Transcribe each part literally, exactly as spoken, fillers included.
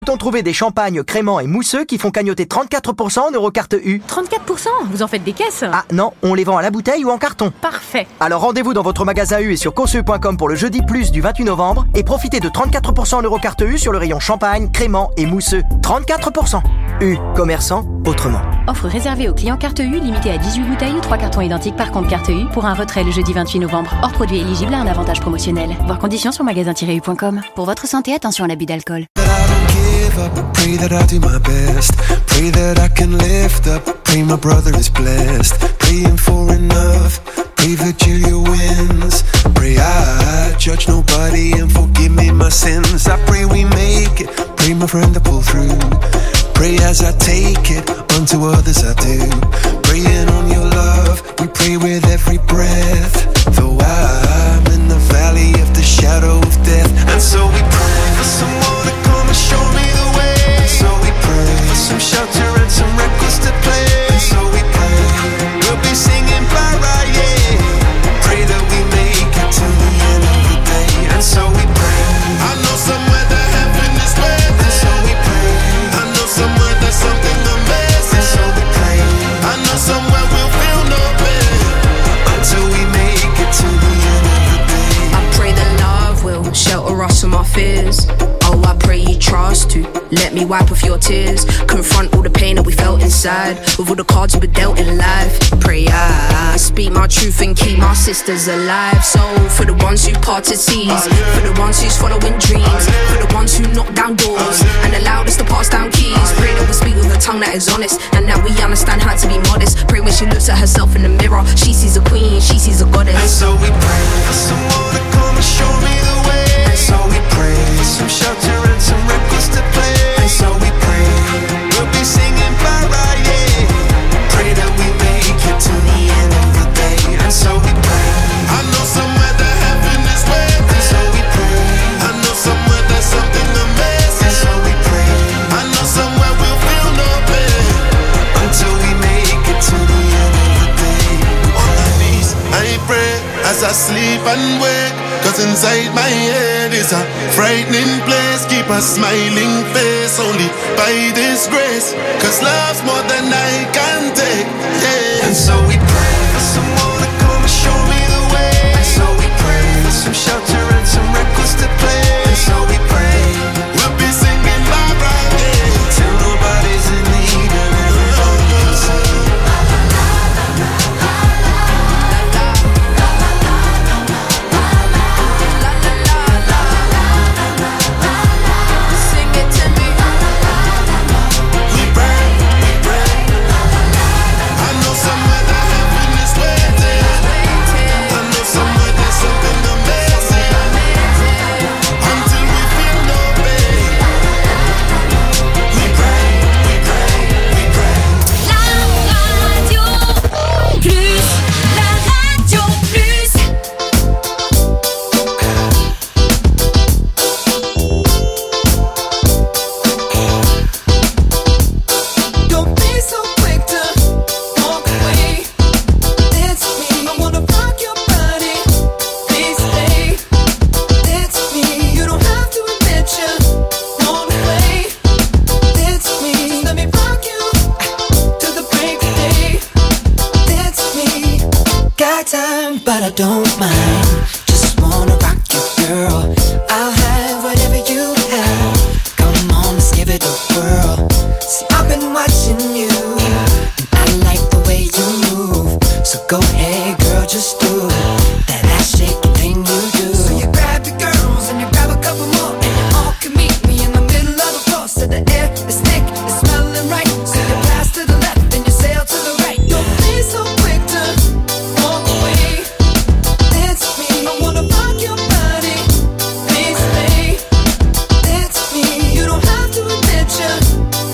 On trouvé des champagnes crémants et mousseux qui font cagnotter trente-quatre pour cent en Eurocarte U. trente-quatre pour cent? Vous en faites des caisses? Ah non, on les vend à la bouteille ou en carton. Parfait. Alors rendez-vous dans votre magasin U et sur consu point com pour le jeudi plus du vingt-huit novembre et profitez de trente-quatre pour cent en Eurocarte U sur le rayon champagne, crémant et mousseux. trente-quatre pour cent. U, commerçant autrement. Offre réservée aux clients carte U, limitée à dix-huit bouteilles ou trois cartons identiques par compte carte U pour un retrait le jeudi vingt-huit novembre. Hors produit éligible à un avantage promotionnel. Voir conditions sur magasin tiret u point com. Pour votre santé, attention à l'abus d'alcool. Pray that I do my best. Pray that I can lift up. Pray my brother is blessed. Praying for enough. Pray Virgilia wins. Pray I judge nobody and forgive me my sins. I pray we make it. Pray my friend to pull through. Pray as I take it. Unto others I do. Praying on your love. We pray with every breath. Though I'm in the valley of the shadow of death. And so we pray for someone to come and show me the way. So we pray for some shelter and some records to play. And so we pray we'll be singing bye bye, yeah. Pray that we make it to the end of the day. And so we pray. I know somewhere that heaven is waiting. And so we pray. I know somewhere there's something amazing. And so we pray. I know somewhere we'll feel no pain until we make it to the end of the day. I pray that love will shelter us from our fears. Oh, I pray you trust to let me wipe off your tears. Confront all the pain that we felt inside with all the cards we were dealt in life. Pray I speak my truth and keep my sisters alive. So for the ones who parted seas, for the ones who's following dreams, for the ones who knock down doors and allowed us to pass down keys. Pray that we speak with a tongue that is honest and that we understand how to be modest. Pray when she looks at herself in the mirror, she sees a queen, she sees a goddess. And so we pray for someone to come and show me the way. And so we pray for some shelter and some records to play. And so we pray we'll be singing bye bye, yeah. Pray that we make it to the end of the day. And so we pray. I know somewhere that heaven is waiting. And so we pray. I know somewhere there's something amazing. And so we pray. I know somewhere we'll feel no pain until we make it to the end of the day. On my knees I pray as I sleep and wake. Cause inside my head is a frightening place. Keep a smiling face only by this grace. Cause love's more than I can take, yeah. And so we pray for someone to come and show me the way. And so we pray for some shelter and some records to play. And so we pray we'll be singing bye bye, yeah, till nobody's in need and everybody sing. But I don't mind, just wanna rock you, girl. I'll have whatever you have. Come on, let's give it a whirl. See, I've been watching you, and I like the way you move. So go ahead, girl, just do that ass shaking thing you do. So you grab your girls and you grab a couple more, and you all can meet me in the middle of the floor. So the air is thick, it's smelling right. So you pass to the left and you sail to the right. Don't be so quick to walk away. I wanna rock your body, please stay. That's me. You don't have to admit you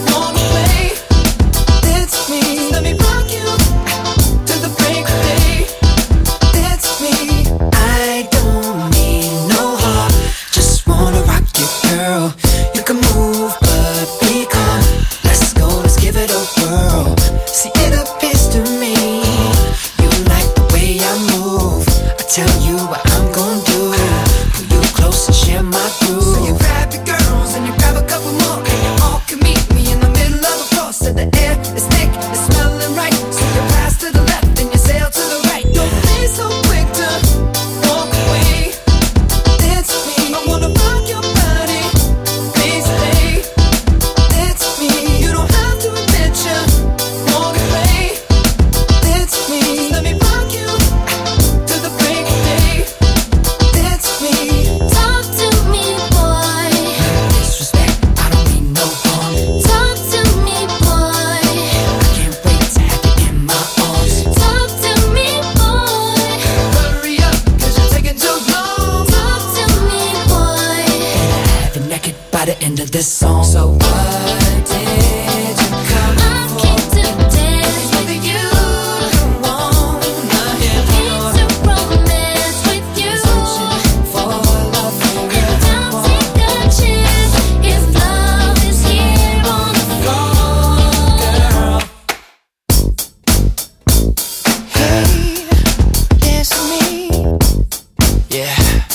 of this song. So what did you come I for? came to dance with you. Come on, I am Came to romance with you. for love for And I'll take a chance if love is here on the floor. Hey, dance with me. Yeah.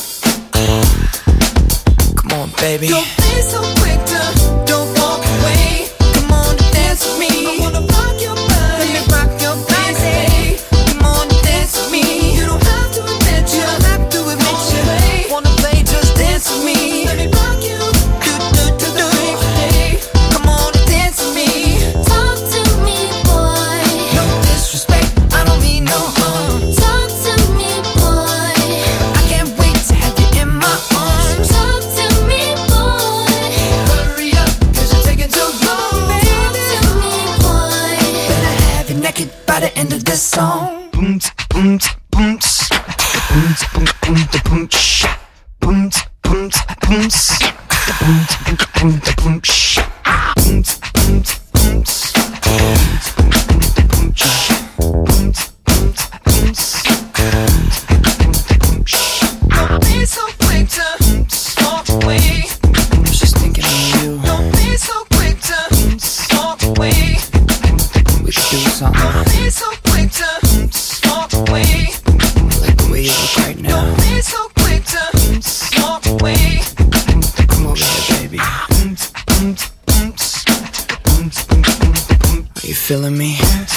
Come on, baby. Don't be so quick to don't walk away. Come on and dance with me. I wanna rock your body. Let me rock your body. Come on and dance with me. You don't have to admit you. Don't have to admit you. Wanna play? Just dance with me. Let me rock you. Do do do do. Hey, come on and dance with me. Talk to me, boy. No disrespect, I don't mean no harm. Talk to me, boy. I can't wait to have you in my arms. Talk to me, boy. Hurry up, cause you're taking too long, Talk baby. to me, boy. Better have you naked by the end of this song. Boom, boom, boom, boom, boom, boom, boom, sh, boom, boom, boom, s, boom, boom, boom, boom, sh, boom, boom, boom, s, boom, boom, sh, boom, boom, boom, s, boom, boom, sh. Don't be so quick to walk away. I was just thinking of you. Don't be so quick to walk away. We could do something. Don't be so quick to walk away. I like the way you look right now. Don't be so quick to walk away. Come over here, baby. Are you feeling me?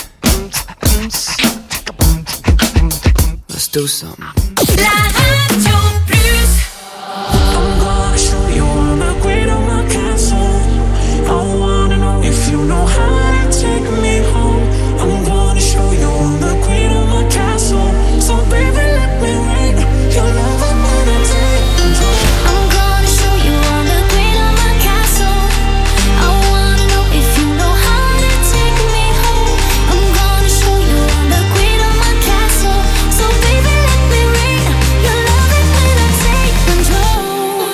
Let's do something. La Radio Plus. I'm gonna show you all the great of my castle. I wanna know if you know how to take me home. I'm gonna show you all the great of my castle. So baby, let me read your love and when I take control. I'm gonna show you all the great of my castle. I wanna know if you know how to take me home. I'm gonna show you all the great of my castle. So baby, let me read your love and when I take control.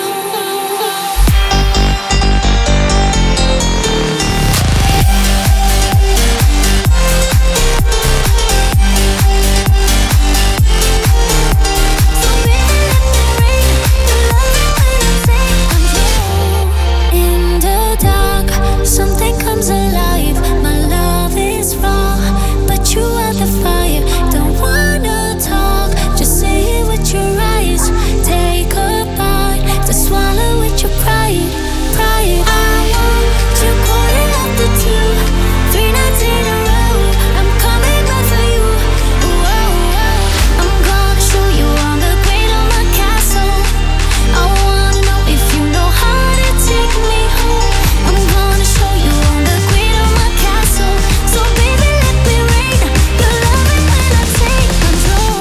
So baby, let me read your love and when I take control. In the dark, something comes alive. My love is raw, but you are the fire. Don't wanna talk, just say it with your eyes. Take a bite to swallow with your pride, pride. I want you calling after two, three nights in a row. I'm coming back for you. Whoa, whoa. I'm gonna show you all the great of my castle. I wanna know if you know how to take me home. I'm gonna show you all the great of my castle. So baby, let me read your love and when I take control.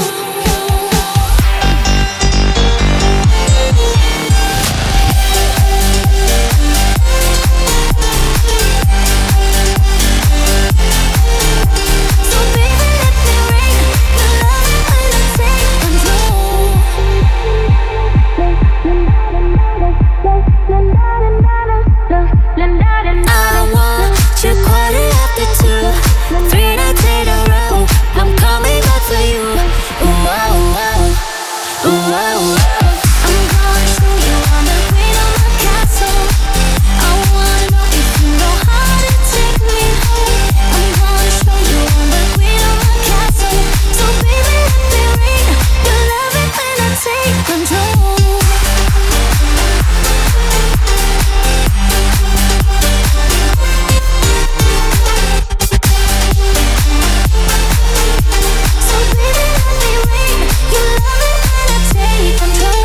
So baby, let me read your love and when I take control. I want you quarter after two, three nights in a row. I'm coming back for you. Ooh, oh, oh. Ooh, oh, oh. I'm gonna show you all the great of my castle. I wanna know if you know how to take me home. I'm gonna show you all the great of my castle. So baby, let me read your love and when I take control. So baby, let me read your love and when I take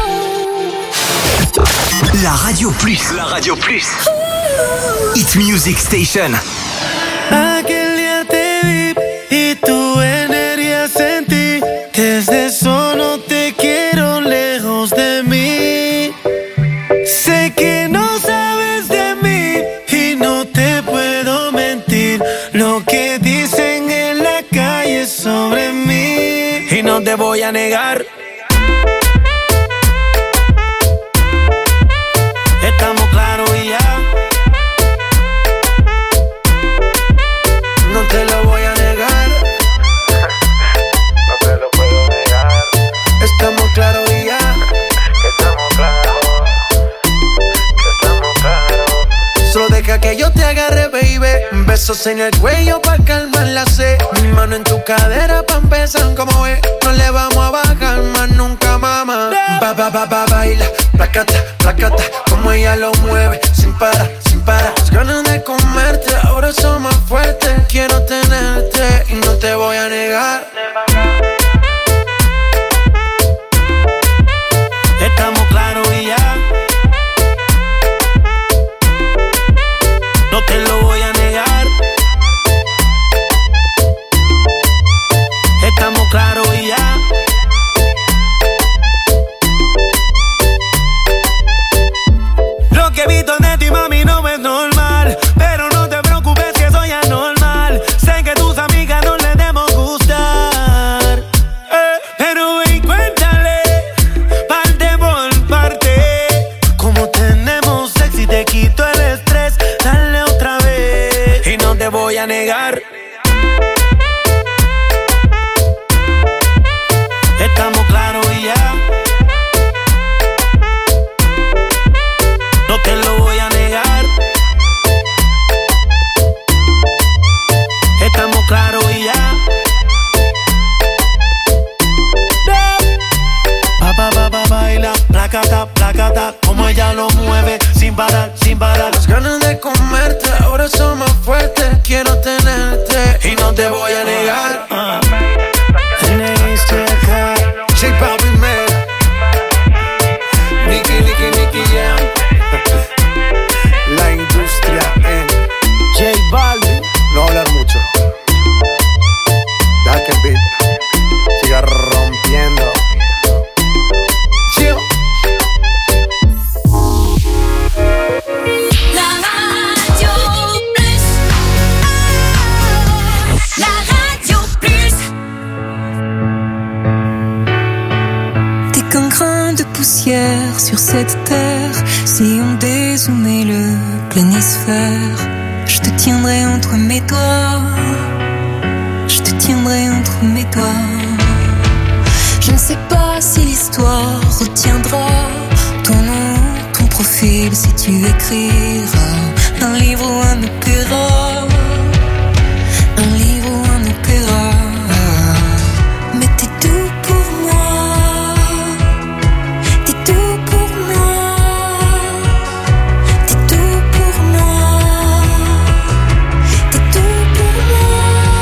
control. La Radio Plus. La Radio Plus. Hit Music Station. Aquel día te vi y tu energía sentí. Desde eso no te quiero lejos de mí. Sé que no sabes de mí y no te puedo mentir. Lo que dicen en la calle sobre mí y no te voy a negar. Estamos claros y ya. Deja que yo te agarre, baby. Besos en el cuello pa' calmar la sed. Mi mano en tu cadera pa' empezar, como ves. No le vamos a bajar más nunca, mamá. Ba, ba, ba, ba, baila, placata, placata. Como ella lo mueve, sin parar, sin parar. Las ganas de comerte, ahora son más fuertes. Quiero tenerte y no te voy a negar. Estamos claros y ya. No te lo voy a negar. Estamos claros y ya. Lo que he visto de ti, mami, no es normal. Pero no te preocupes que soy anormal. Sé que tus amigas no les debemos gustar. eh, Pero ve y cuéntale, parte por parte. Como tenemos sexy, te quito el estrés. Dale otra vez y no te voy a negar. Estamos claros y ya. No te lo voy a negar. Estamos claros y ya. Pa, pa, pa, pa, baila, placata, placata. Como ella lo mueve, sin parar, sin parar. Las ganas de comerte, ahora son más fuertes. Quiero tenerte y no te voy a negar. uh. J Balvin, man. Nicky, Nicky, Nicky, yeah. La industria en J Balvin. no hablar mucho. Deja que el beat siga rompiendo. Chill. La radio plus. La radio plus. T'es qu'un grain de poussière sur cette terre. Si on dézoomait le planisphère, je te tiendrai entre mes doigts. Je te tiendrai entre mes doigts. Je ne sais pas si l'histoire retiendra ton nom, ton profil, si tu écriras un livre ou un opéra. Un livre ou un opéra. Mais t'es tout pour moi. T'es tout pour moi. T'es tout pour moi. T'es tout pour moi.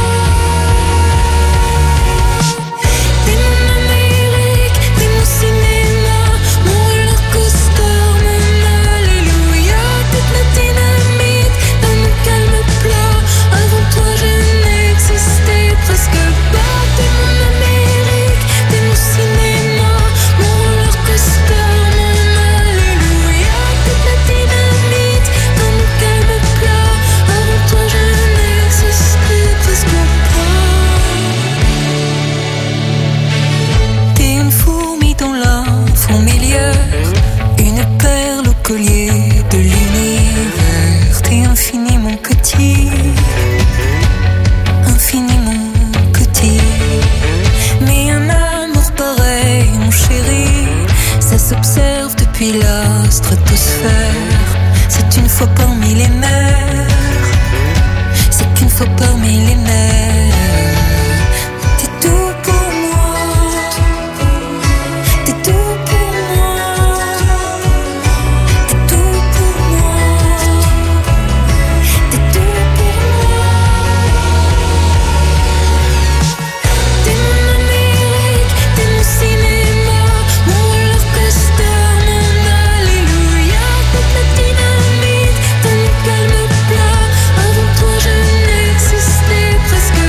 T'es mon Amérique, t'es mon cinéma, mon roller coaster, mon alléluia. Toute la dynamite dans mon calme plat. Avant toi je n'existais presque pas. T'es mon Amérique, t'es mon cinéma, mon roller coaster, mon alléluia. Toute la dynamite dans mon calme plat. Avant toi je n'existais presque pas. T'es une fourmi dans la fourmilière, une perle au collier de l'univers. T'es infiniment petit, infiniment petit. Mais un amour pareil, mon chéri, ça s'observe depuis la stratosphère. C'est une fois parmi les mers, c'est qu'une fois parmi les mers. T'es tout pour moi. T'es tout pour moi. T'es tout pour moi. T'es tout pour moi. T'es mon Amérique, t'es mon cinéma, mon roller coaster, mon alléluia. Toute la dynamite dans mon calme plat. Avant toi je n'existais presque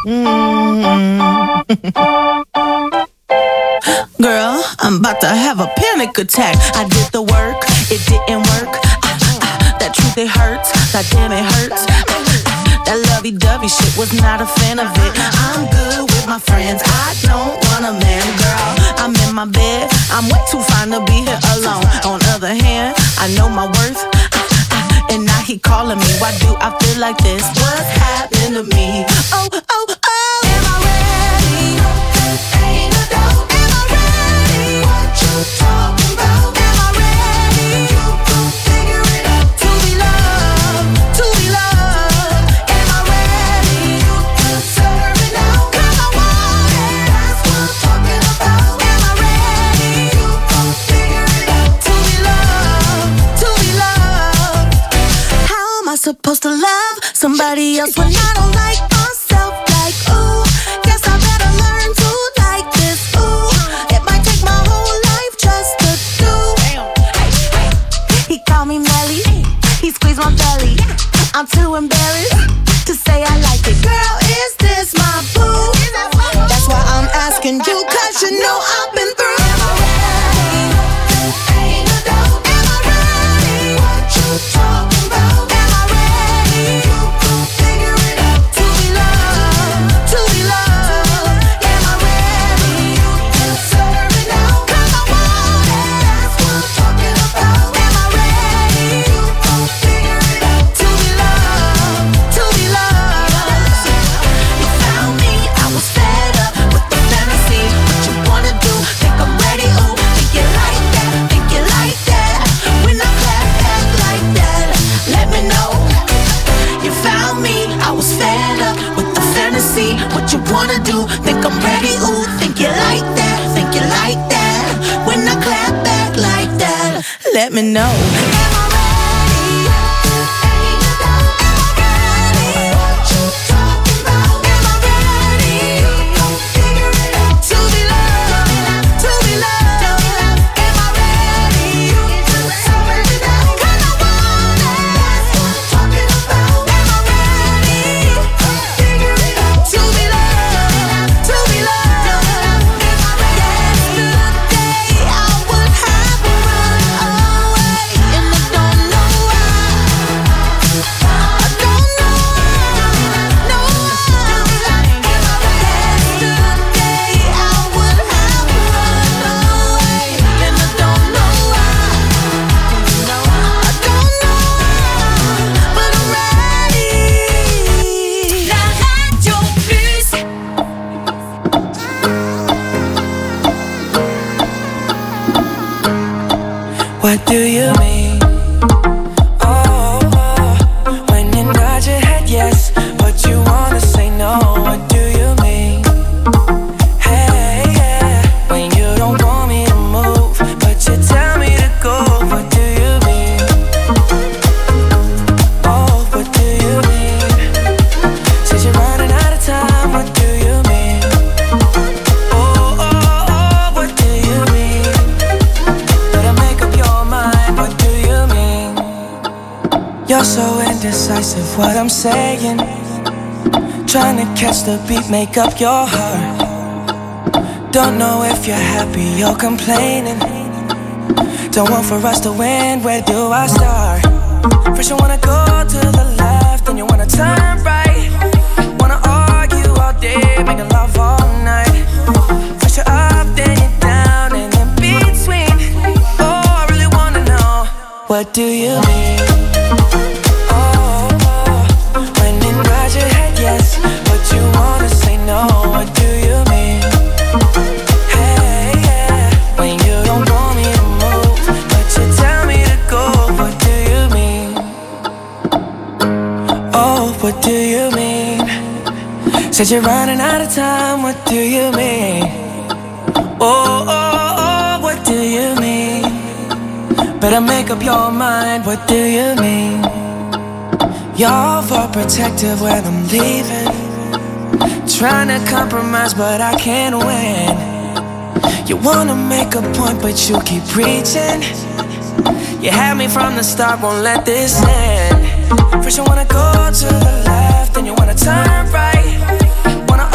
Girl, I'm about to have a panic attack. I did the work, it didn't work. Ah, ah, that truth, it hurts. That damn, it hurts. That lovey-dovey shit, was not a fan of it. I'm good with my friends, I don't want a man, girl. I'm in my bed, I'm way too fine to be here alone. On other hand, I know my worth, and now he calling me. Why do I feel like this? What's happening to me? Oh, oh, oh. Am I ready? Ain't no doubt. Am I ready? What you talking about? Am I ready? You gon' figure it out. To be loved, to be loved. Am I ready? You deserve it now. 'Cause I want it. That's what I'm talking about. Am I ready? You gon' figure it out. To be loved, to be loved. How am I supposed to love somebody else when I don't like myself? Like, ooh, guess I better learn to like this. Ooh, it might take my whole life just to do. He called me Melly, he squeezed my belly. I'm too embarrassed to say I like it. Girl, is this my boo? That's why I'm asking you, 'cause you know I've been through. Am I ready? Ain't no doubt. Am I ready? What you talking about? Am I ready? You gon' figure it out. To be loved, to be loved. Am I ready? You deserve it now. 'Cause I want it. That's what I'm talking about. Am I ready? You gon' figure it out. To be loved, to be loved. You found me, I was fed up with the fantasy. What you wanna do? Think I'm ready? Ooh, think you like that? Think you like that? When I clap back like that, let me know. You found me, I was fed up with the fantasy. What you wanna do? Think I'm ready? Ooh, think you like that? Think you like that? When I clap back like that, let me know. Am I ready? Ain't no doubt. Am I ready? What you talking about? Am I ready? You gon' figure it out. To be loved, to be loved. Am I ready? You deserve it now. 'Cause I want it. That's what I'm talking about. Am I ready? You gon' figure it out. To be loved, to be loved. Am I ready? Yesterday I would have run away, and I don't know why. I don't know why, no why. Am I ready? Yesterday I would have run away, and I don't know why. I don't know why, but I'm ready. La Radio Plus. What do you mean? Oh, oh, when you nod your head yes, but you wanna say no. What do you mean? Hey, yeah, when you don't want me to move, but you tell me to go. What do you mean? Oh, what do you mean? Said you're running out of time. What do you mean? Oh, oh, oh, what do you mean? Better make up your mind, what do you mean? You're so indecisive, what I'm saying. Trying to catch the beat, make up your heart. Don't know if you're happy or complaining. Don't want for us to win, where do I start? First you wanna go to the left, then you wanna turn right. Wanna argue all day, making love all night. First you're up, then you're down, and in between. Oh, I really wanna know, what do you mean? Oh, oh, when you nod your head yes, but you wanna say no. What do you mean? Hey, yeah, when you don't want me to move, but you tell me to go. What do you mean? Oh, what do you mean? Said you're running out of time. What do you mean? Oh, oh, oh, what do you mean? Better make up your mind. What do you mean? You're overprotective when I'm leaving. Trying to compromise, but I can't win. You wanna make a point, but you keep preaching. You had me from the start, won't let this end. First you wanna go to the left, then you wanna turn right. Wanna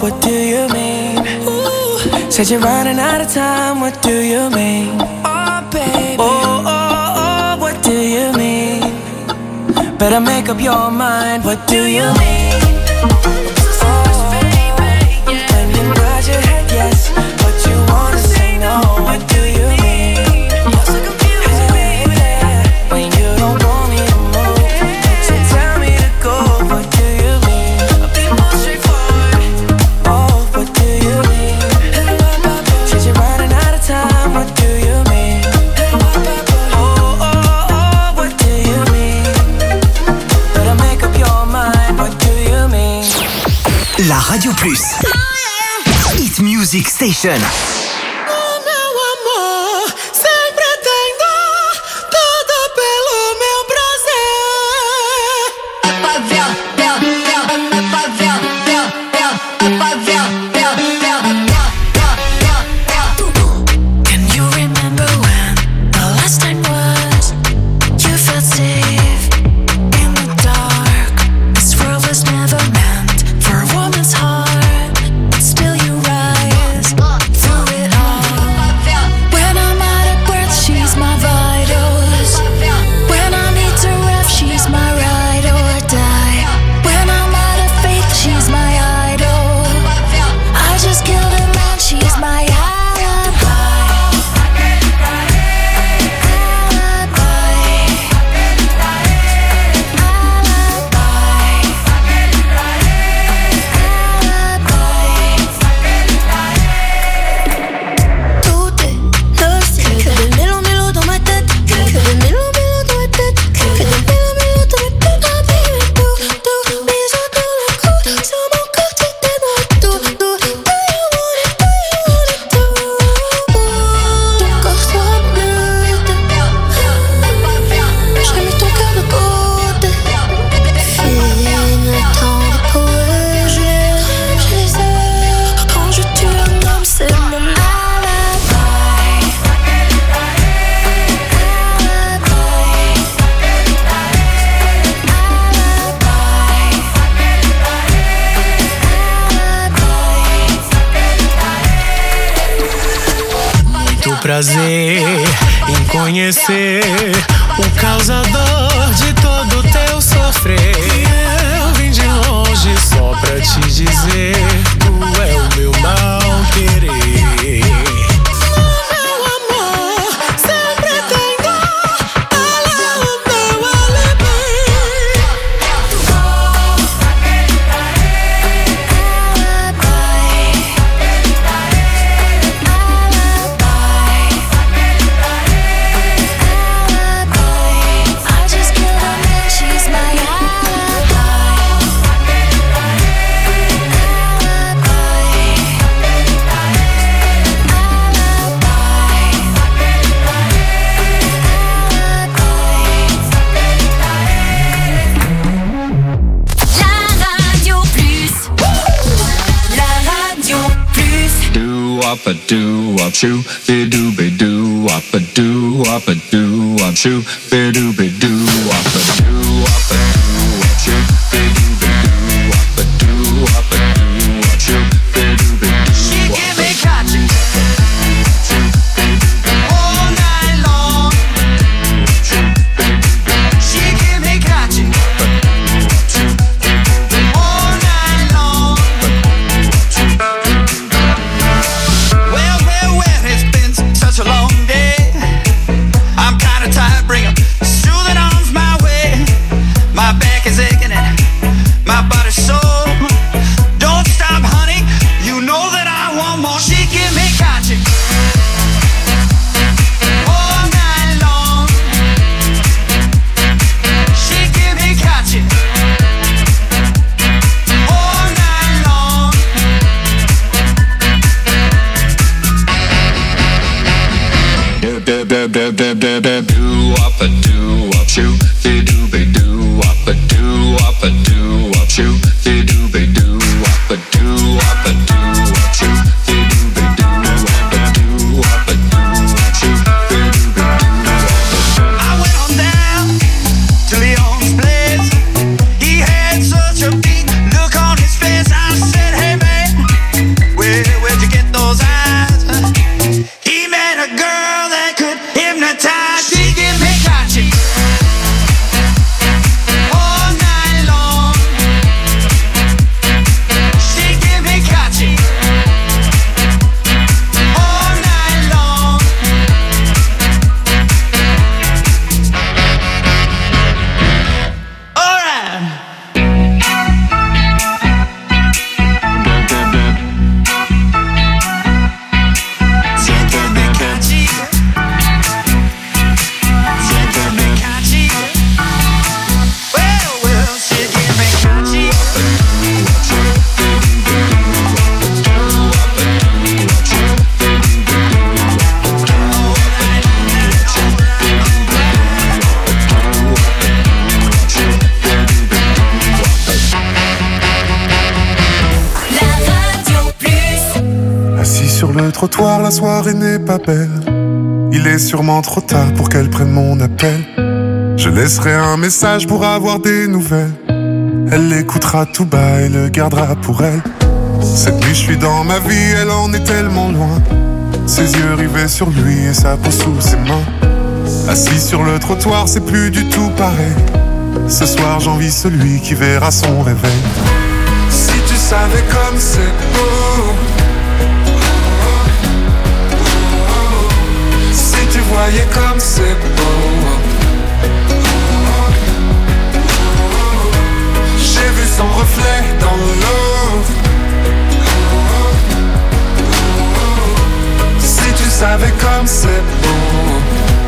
what do you mean? Ooh. Said you're running out of time, what do you mean? Oh, baby. Oh, oh, oh, what do you mean? Better make up your mind, what do you mean? Oh, when you nod your head yes, but you wanna say no, what do you mean? You're so confused, baby. When you don't want me to move, you tell me to go, what do you mean? I'll be more straightforward. Oh, what do you mean? Said you're running out of time, what do you mean? Oh, oh, oh, what do you mean? Better make up your mind, what do you mean? La Radio Plus. Hit Music Station. Prazer em conhecer o causador de todo teu sofrer. Eu vim de longe só pra te dizer, tu é o meu mal querer. Up a do up shoo, be do be do up a do up a do up shoo, be do be do up a do up a do up shoo, be do be do up a do up a do up shoo, be do be do. She give me catching all night long. She give me catching all night long. Well, well, well, it's been such a long day. I'm kinda tired, bring 'em soothing arms my way. My back is aching and my body's sore. Don't stop, honey, you know that I want more. She give me catching all night long. She give me catching all night long. Do do do do do do do do up a do up shoo, be do be do up a do up a do up shoo, be do be do up a do up a do up shoo, be do be do up a do up a do up shoo, be do be do. I went on down to Leon's place. He had such a beat look on his face. I said, hey man, sur le trottoir, la soirée n'est pas belle. Il est sûrement trop tard pour qu'elle prenne mon appel. Je laisserai un message pour avoir des nouvelles. Elle l'écoutera tout bas et le gardera pour elle. Cette nuit je suis dans ma vie, elle en est tellement loin. Ses yeux rivés sur lui et sa peau sous ses mains. Assis sur le trottoir, c'est plus du tout pareil. Ce soir j'envie celui qui verra son réveil. Si tu savais comme c'est beau, si tu voyais comme c'est beau. J'ai vu son reflet dans l'eau. Si tu savais comme c'est beau.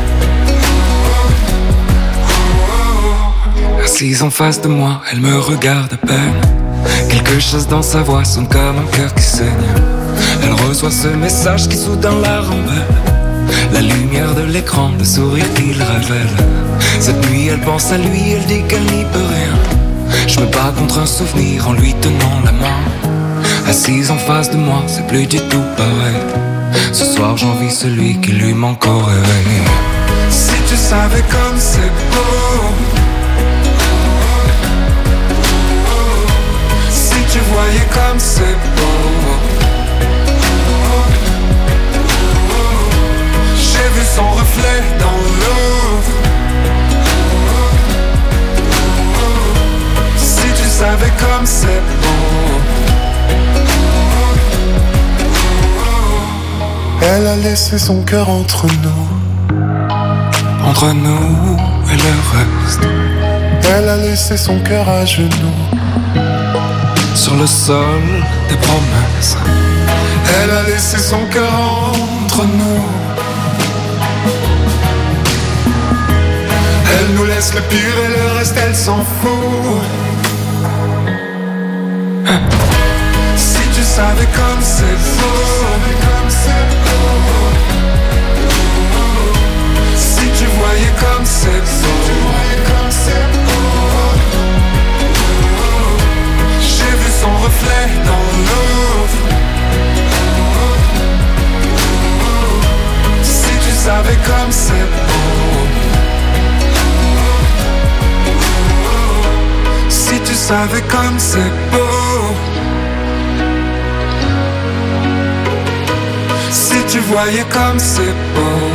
Assise en face de moi, elle me regarde à peine. Quelque chose dans sa voix sonne comme un cœur qui saigne. Elle reçoit ce message qui soudain la rend belle. La lumière de l'écran, le sourire qu'il révèle. Cette nuit elle pense à lui, elle dit qu'elle n'y peut rien. Je me bats contre un souvenir en lui tenant la main. Assise en face de moi, c'est plus du tout pareil. Ce soir j'envie celui qui lui manque au réveil. Si tu savais comme c'est beau. Si tu voyais comme c'est beau. J'ai vu son reflet dans l'eau. Si tu savais comme c'est beau. Elle a laissé son cœur entre nous. Entre nous et le reste. Elle a laissé son cœur à genoux. Sur le sol des promesses. Elle a laissé son cœur entre nous. Elle nous laisse le pire et le reste elle s'en fout. Si tu savais comme c'est beau. Si tu voyais comme c'est beau. J'ai vu son reflet dans l'eau. Si tu savais comme c'est beau. Si tu savais comme c'est beau. Si tu voyais comme c'est beau.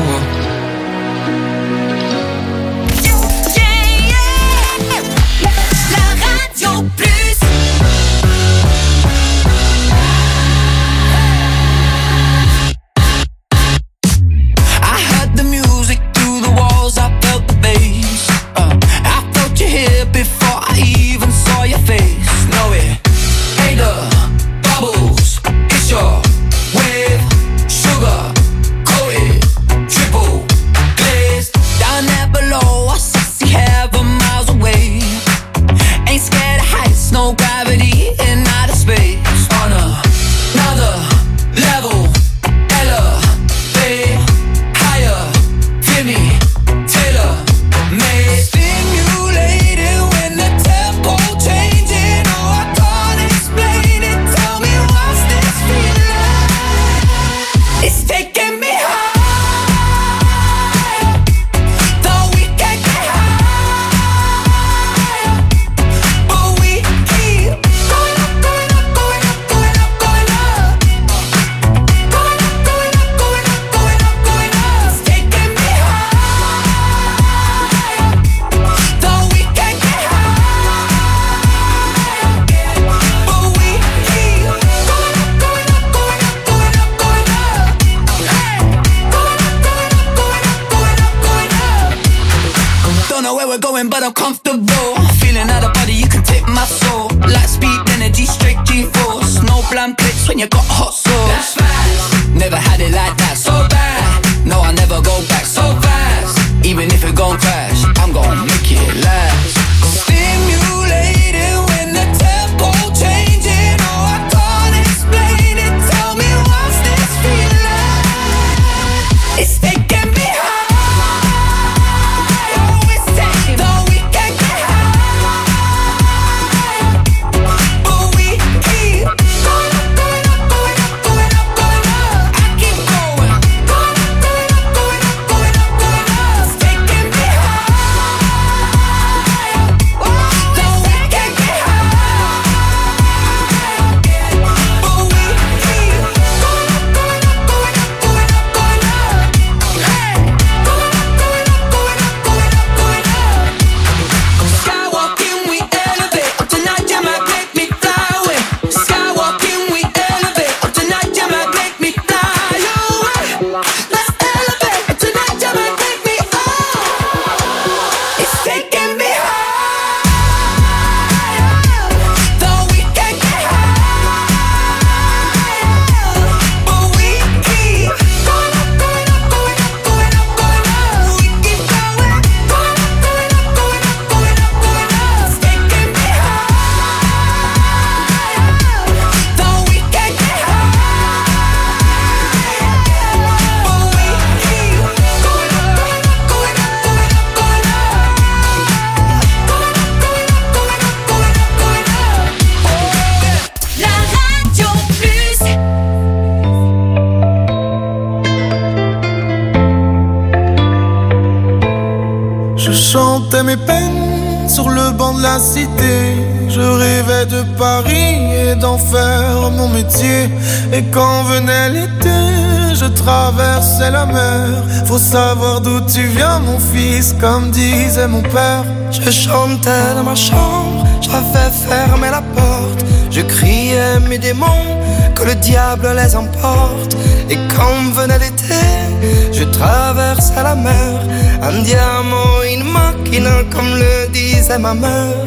chantais mes peines sur le banc de la cité. Je rêvais de Paris et d'en faire mon métier. Et quand venait l'été, je traversais la mer. Faut savoir d'où tu viens mon fils, comme disait mon père. Je chantais dans ma chambre, j'avais fermé la porte. Je criais mes démons, que le diable les emporte. Et quand venait l'été, je traversais la mer. Andiamo in macchina, comme le disait ma mère.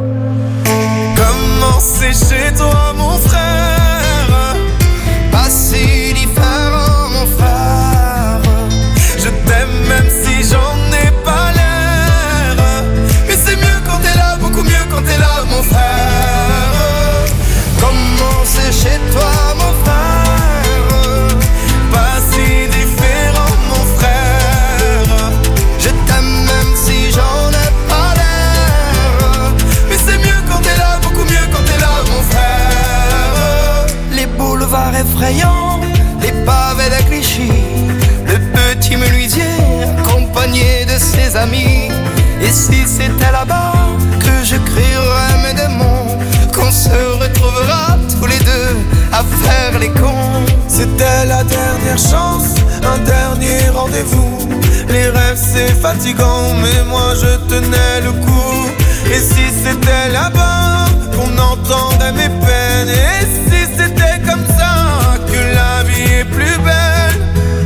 Comment c'est chez toi mon frère? Pas si différent mon frère. Je t'aime même si j'en ai pas l'air. Mais c'est mieux quand t'es là, beaucoup mieux quand t'es là mon frère. Comment c'est chez toi mon frère? Pas si différent mon frère. Je t'aime même si j'en ai pas l'air. Mais c'est mieux quand t'es là, beaucoup mieux quand t'es là mon frère. Les boulevards effrayants, les pavés de Clichy, le petit menuisier accompagné de ses amis. Et si c'était là-bas que je crierais mes démons, qu'on se retrouvera tous les deux à faire les cons. C'était la dernière chance, un dernier rendez-vous. Les rêves c'est fatigant, mais moi je tenais le coup. Et si c'était là-bas qu'on entendait mes peines, et si c'était comme ça que la vie est plus belle.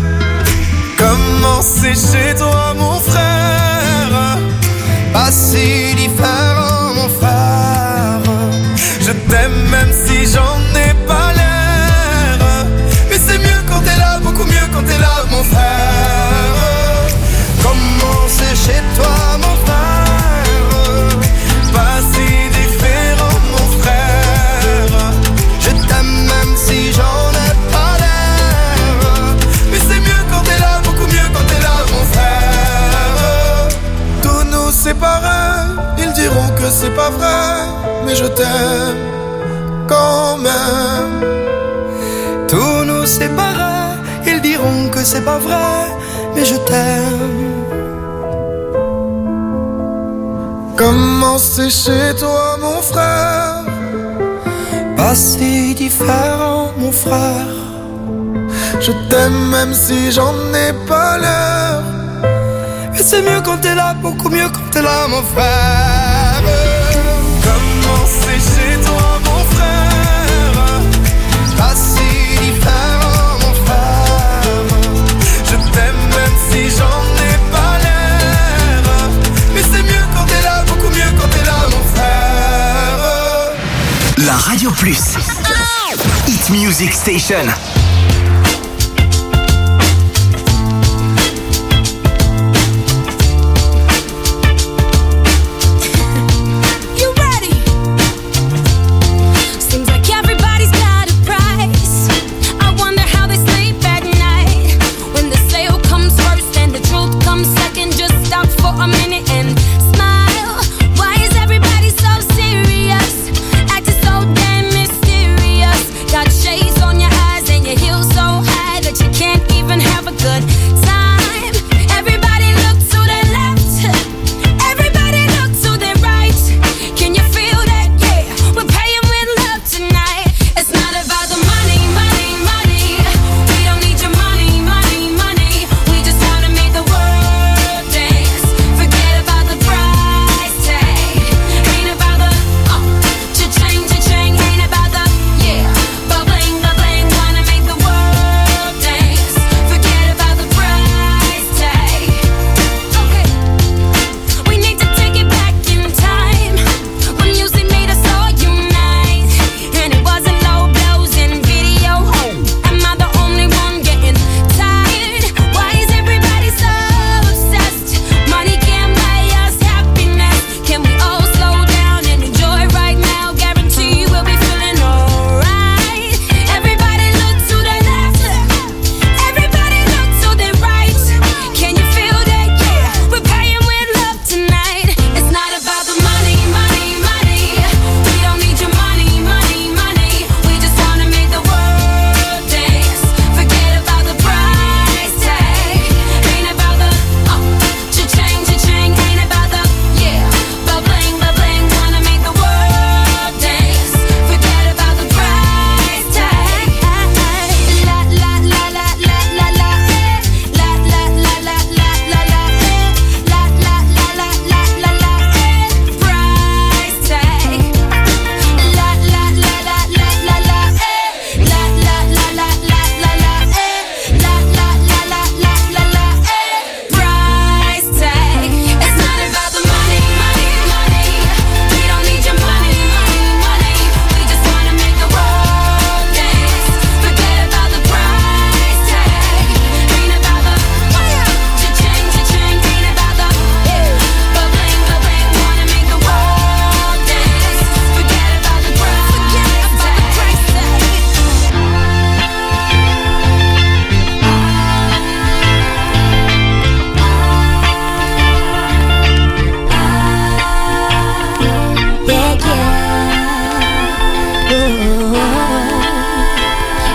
Comment c'est chez toi mon frère? Pas si différent mon frère. Je t'aime même si j'en ai pas l'air. Mais c'est mieux quand t'es là, beaucoup mieux quand t'es là mon frère. Comment c'est chez toi mon frère? Pas si différent mon frère. Je t'aime même si j'en ai pas l'air. Mais c'est mieux quand t'es là, beaucoup mieux quand t'es là mon frère. Tous nous séparés, ils diront que c'est pas vrai, mais je t'aime quand même. Tous nous séparés, ils diront que c'est pas vrai, mais je t'aime. Comment c'est chez toi mon frère? Pas si différent mon frère. Je t'aime même si j'en ai pas l'air. Mais c'est mieux quand t'es là, beaucoup mieux quand t'es là mon frère. Comment c'est chez toi mon frère? Pas si différent mon frère. Je t'aime même si j'en ai pas l'air. Mais c'est mieux quand t'es là, beaucoup mieux quand t'es là mon frère. La Radio Plus Hit Music Station. Shades on your eyes and your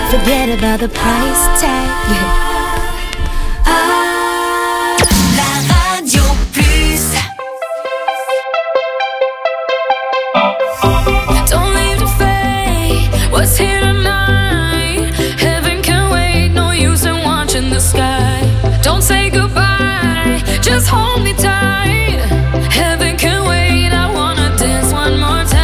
Forget about the price tag. Ah, la Radio Plus. Don't leave the fate. What's here tonight? Heaven can wait. No use in watching the sky. Don't say goodbye. Just hold me tight. Heaven can wait. I wanna dance one more time.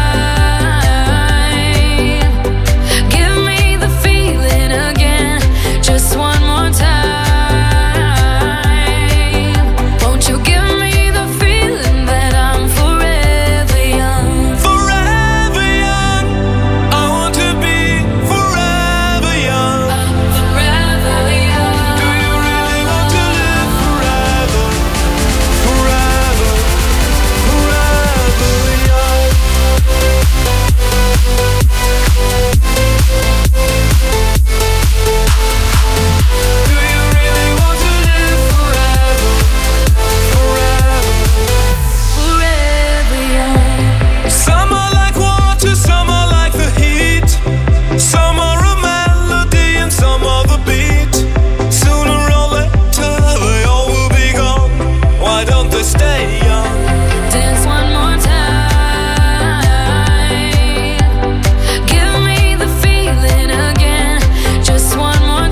Give me the feeling again. Just one more time. Won't you give me the feeling that I'm forever young? Forever young. I want to be forever young. Forever young. Do you really want to live forever? Forever, forever young. Do you really want to live forever? Forever. Forever young. Some are like water, some are like the heat. Some are a melody and some are the beat. Sooner or later they all will be gone. Why don't they stay young? Dance one more time. Give me the feeling again. Just one more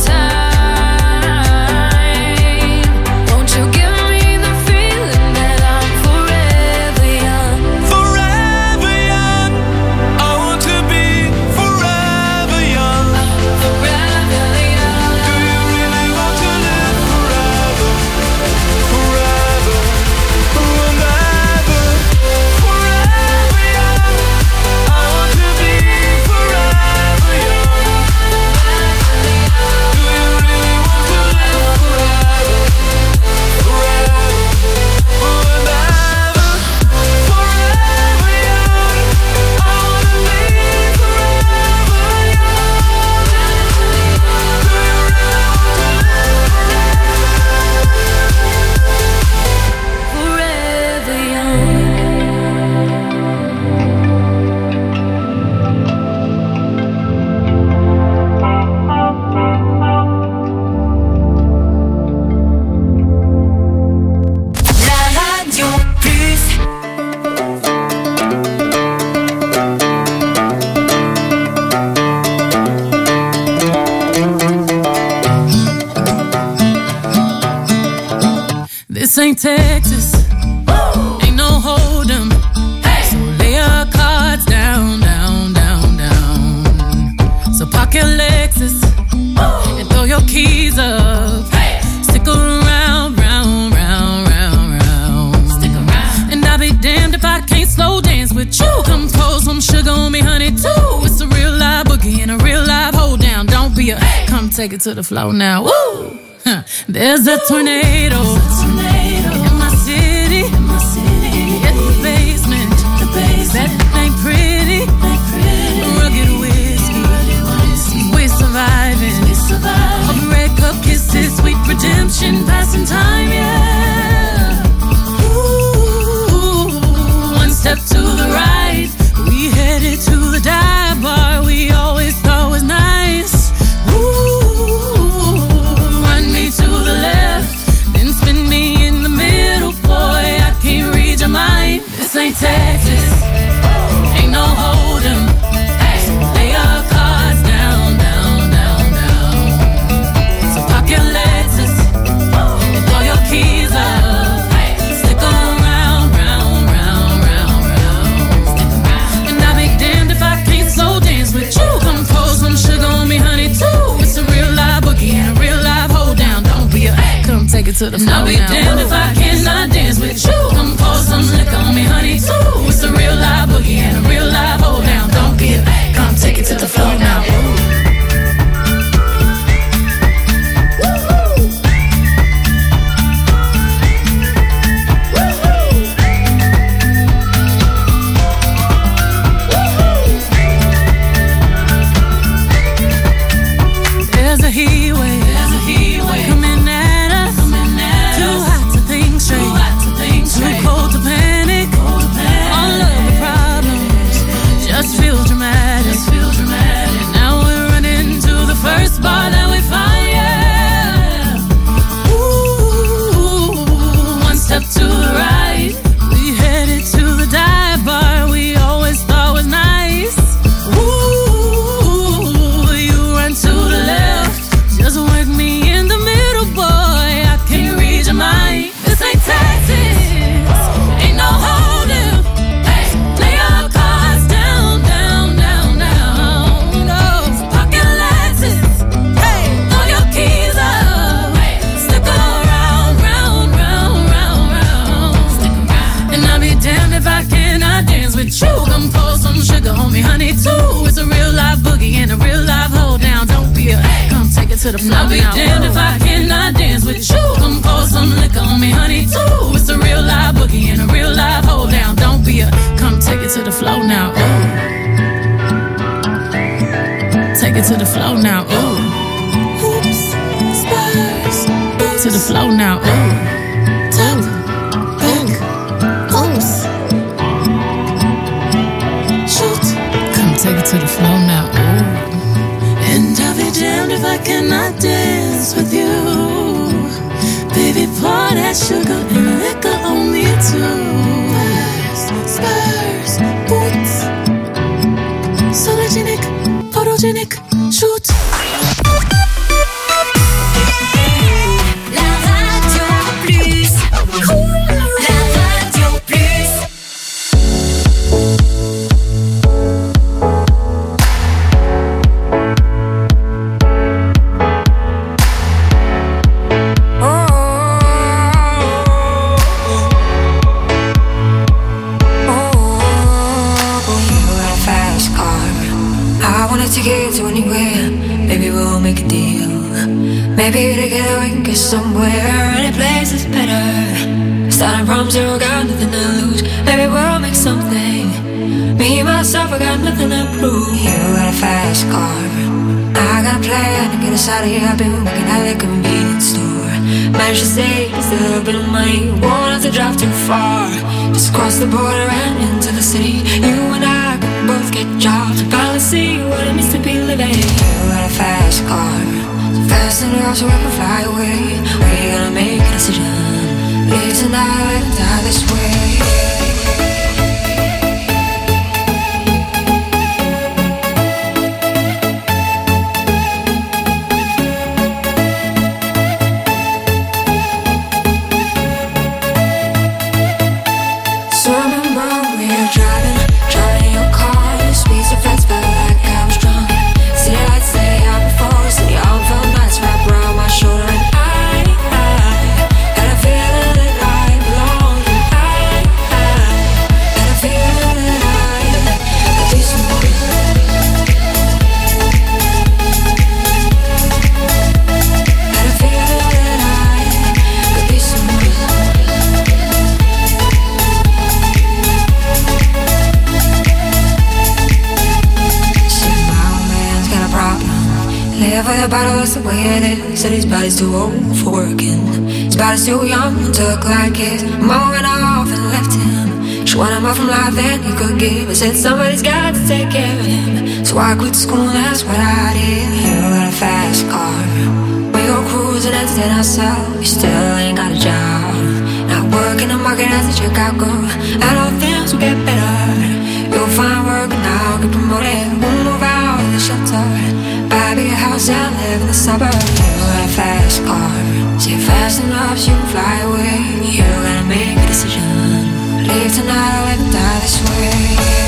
time. Won't you give me the feeling that I'm forever young? Forever young. I want to be forever young. Forever young. Do you really want to live forever? Forever, forever, forever young. I want to be forever young. Do you really want to live forever? Forever, forever, forever young. I want to be forever young. Do you really want to live Forever young. La Radio Plus. This ain't Texas, ain't no hold'em. So lay your cards down, down, down, down. So park your Lexus and throw your keys up. Stick around, round, round, round, round. Stick around. And I'll be damned if I can't slow dance with you. Come pour some sugar on me, honey, too. It's a real live boogie and a real live hold down. Don't be a come take it to the floor now. Woo! Huh. There's a tornado in my city, at the basement. That ain't pretty. Rugged whiskey, we're surviving. All the red cup kisses, sweet redemption, passing time, yeah. Ooh, one step to the right, we headed to the dive bar we always thought was nice. Ooh, run me to the left, then spin me in the middle, boy, I can't read your mind. This ain't Texas, ain't no hold'em. Lay your cards down, down, down, down. So park your Lexus and throw your keys up. Stick around, round, round, round, round. And I'll be damned if I can't slow dance with you. Come pour some sugar on me, honey, too. It's a real live boogie and a real live hold down. Don't be a come take it to the floor. I'll be damned if I cannot dance with you. Come pour some liquor on me, honey, too. It's a real live boogie and a real live hold down. Don't be a come take it to the floor now. There's a heat wave, there's a heat wave coming at us. Coming at Too us. hot to think straight, Too, hot to think straight. Too cold to panic. Cold to panic. All of the problems just to the flow. I'll be damned if I cannot dance with you. Come pour some liquor on me, honey, too. It's a real live boogie and a real live hold down. Don't be a, come take it to the flow now. Ooh. Take it to the flow now. Ooh. Oops, spurs. To the flow now. Ooh. Top, back, oops. Shoot. Come take it to the flow now. Ooh. And I'll be damned if I cannot dance with you. Baby, pour that sugar and liquor on me too. Spurs, boots. Sologenic, photogenic, shoot. La radio plus cool. La radio plus. To get to anywhere, maybe we'll make a deal. Maybe together we can get somewhere. Any place is better. Starting from zero, got nothing to lose. Maybe we'll make something. Me, myself, I got nothing to prove. You got a fast car, I got a plan to get us out of here. I've been working at the convenience store. Managed to save just a little bit of money. Won't have to drive too far. Just cross the border and into the city. You and I could both get jobs. Finally see what it means to be living. You got a fast car, so fast enough so I can fly away. We're gonna make a decision. Live tonight and die this way. The bottle, that's the way it is. Said his body's too old for working. His body's too young to look like his. Mama went off and left him. She wanted more from life than he could give. I said somebody's got to take care of him. So I quit school, that's what I did. You got a fast car, we go cruising and entertain ourselves. You still ain't got a job, not working the market as a checkout girl. And all things will get better. You'll find work and I'll get promoted. We'll move out of the shelter, buy a big house and live in the suburbs. You got a fast car, see it fast enough so you can fly away. You gotta make a decision. Leave tonight or live and die this way.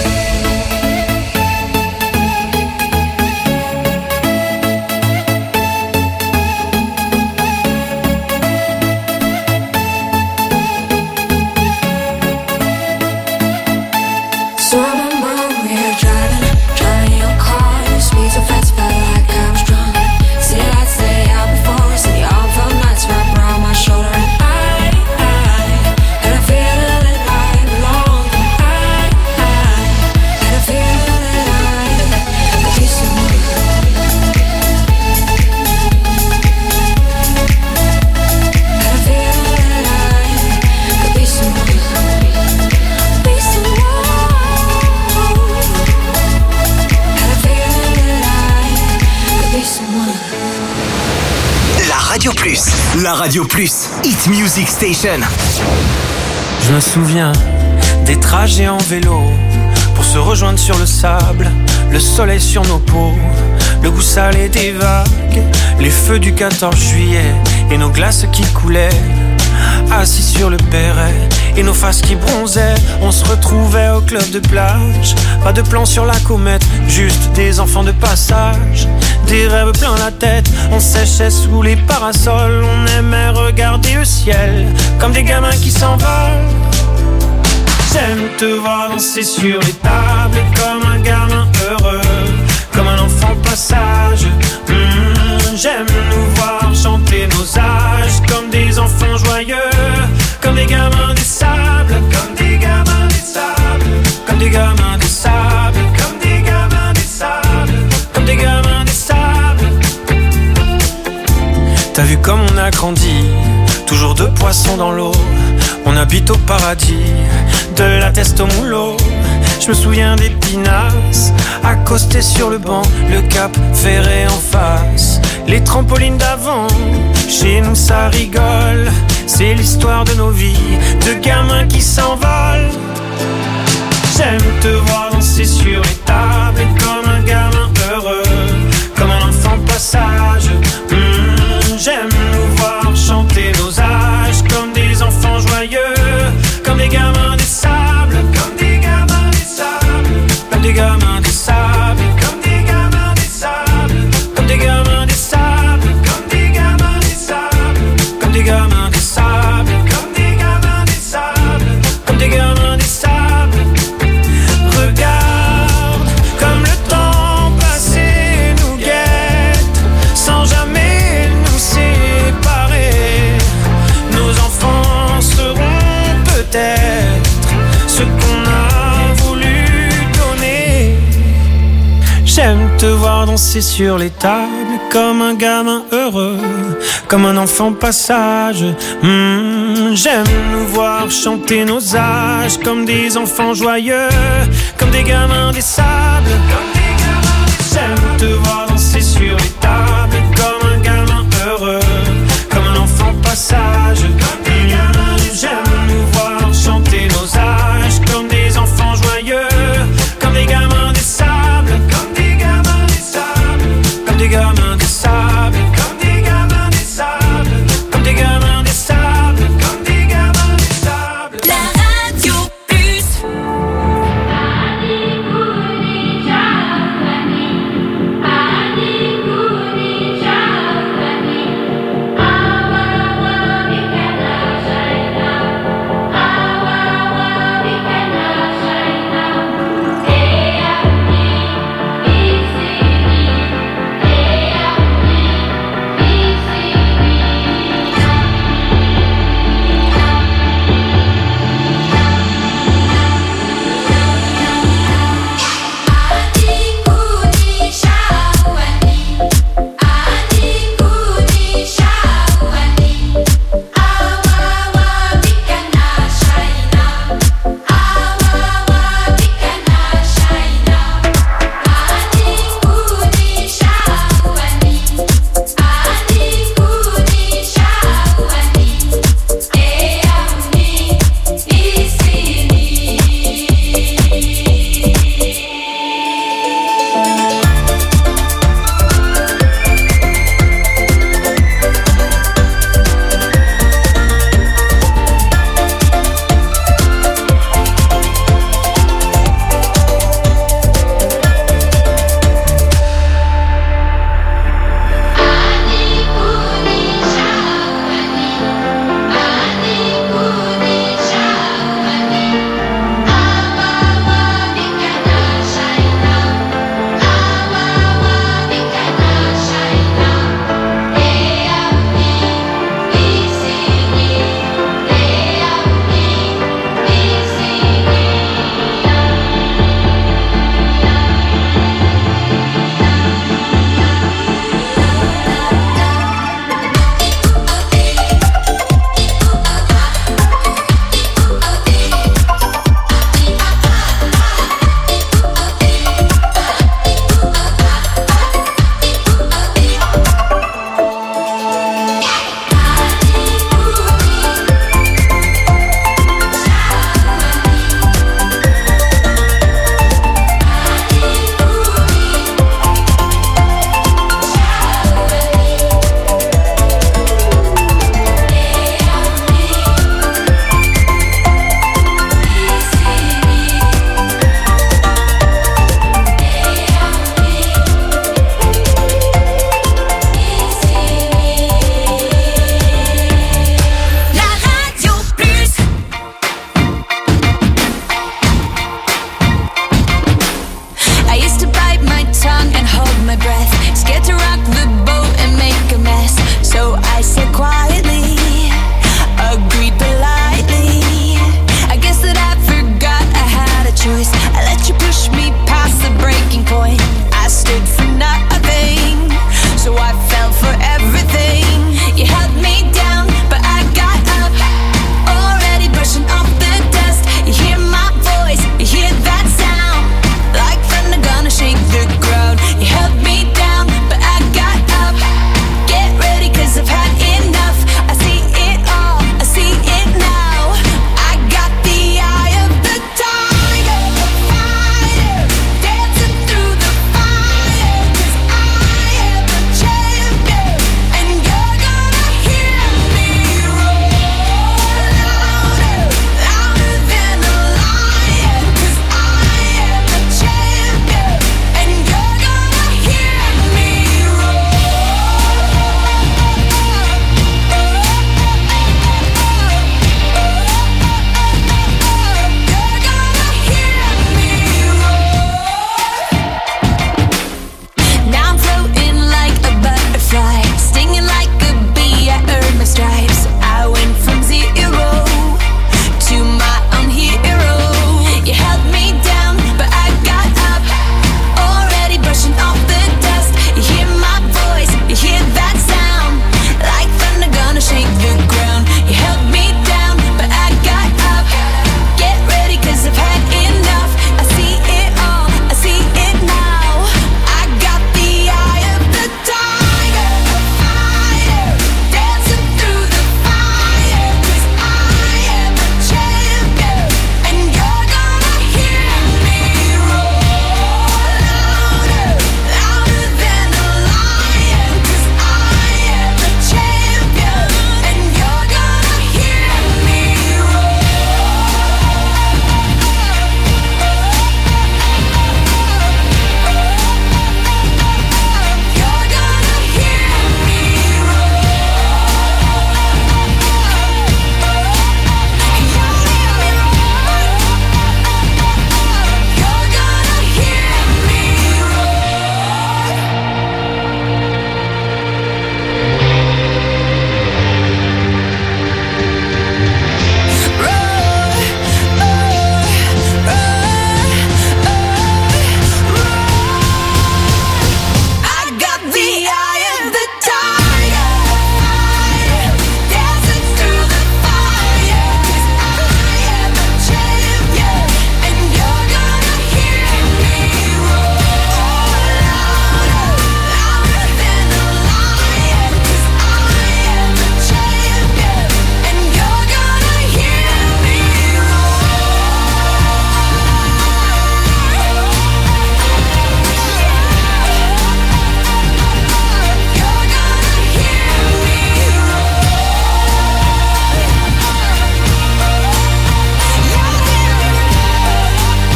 La Radio Plus, Hit Music Station. Je me souviens des trajets en vélo pour se rejoindre sur le sable, le soleil sur nos peaux, le goût salé des vagues, les feux du quatorze juillet et nos glaces qui coulaient. Assis sur le perret et nos faces qui bronzaient, on se retrouvait au club de plage. Pas de plan sur la comète, juste des enfants de passage. Des rêves plein la tête, on séchait sous les parasols. On aimait regarder le ciel comme des gamins qui s'envolent. J'aime te voir danser sur les tables comme un gamin heureux, comme un enfant passage. Mmh, T'as vu comme on a grandi, toujours deux poissons dans l'eau. On habite au paradis, de la teste au moulot. Je me souviens des pinasses, accostés sur le banc, le cap ferré en face, les trampolines d'avant. Chez nous ça rigole, c'est l'histoire de nos vies, de gamins qui s'envolent. J'aime te voir danser sur les tables, comme un gamin heureux, comme un enfant passage. Mmh, j'aime nous voir chanter nos âges, comme des enfants joyeux, comme des gamins des sables, comme des gamins des sables, comme des gamins des sables, comme des gamins des sables, comme des gamins des sables, comme des gamins des sables, comme des gamins des sables, comme des gamins des sables, comme des gamins des sables. Regarde comme le temps passé nous guette, sans jamais nous séparer. Nos enfants seront peut-être ce qu'on a voulu donner. J'aime te voir danser sur les tables, comme un gamin heureux, comme un enfant passage. Mmh, j'aime nous voir chanter nos âges, comme des enfants joyeux, comme des gamins des sables, comme